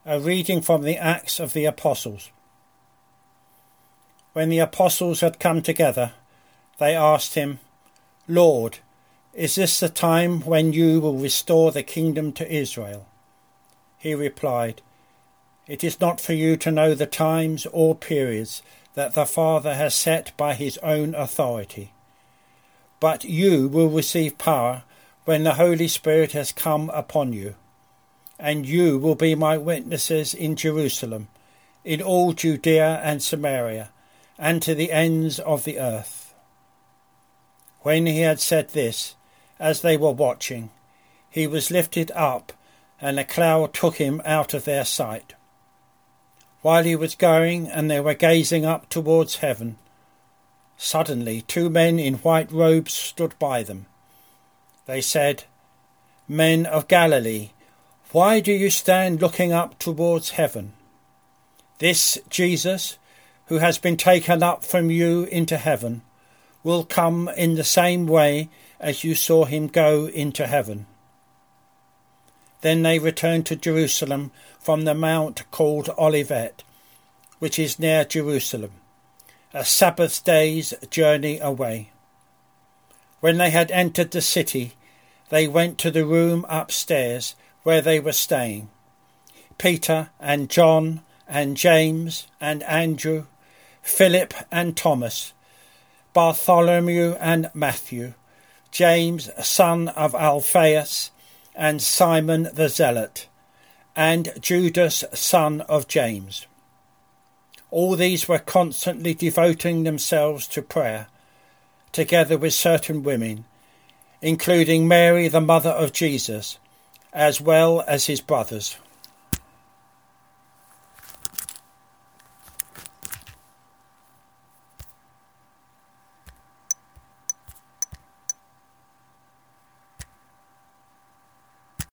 A reading from the Acts of the Apostles. When the apostles had come together, they asked him, "Lord, is this the time when you will restore the kingdom to Israel?" He replied, "It is not for you to know the times or periods that the Father has set by his own authority. But you will receive power when the Holy Spirit has come upon you, and you will be my witnesses in Jerusalem, in all Judea and Samaria, and to the ends of the earth." When he had said this, as they were watching, he was lifted up, and a cloud took him out of their sight. While he was going, and they were gazing up towards heaven, suddenly 2 men in white robes stood by them. They said, "Men of Galilee, why do you stand looking up towards heaven? This Jesus, who has been taken up from you into heaven, will come in the same way as you saw him go into heaven." Then they returned to Jerusalem from the mount called Olivet, which is near Jerusalem, a Sabbath day's journey away. When they had entered the city, they went to the room upstairs where they were staying. Peter and John and James and Andrew, Philip and Thomas, Bartholomew and Matthew, James son of Alphaeus, and Simon the Zealot, and Judas son of James. All these were constantly devoting themselves to prayer, together with certain women, including Mary the mother of Jesus, as well as his brothers.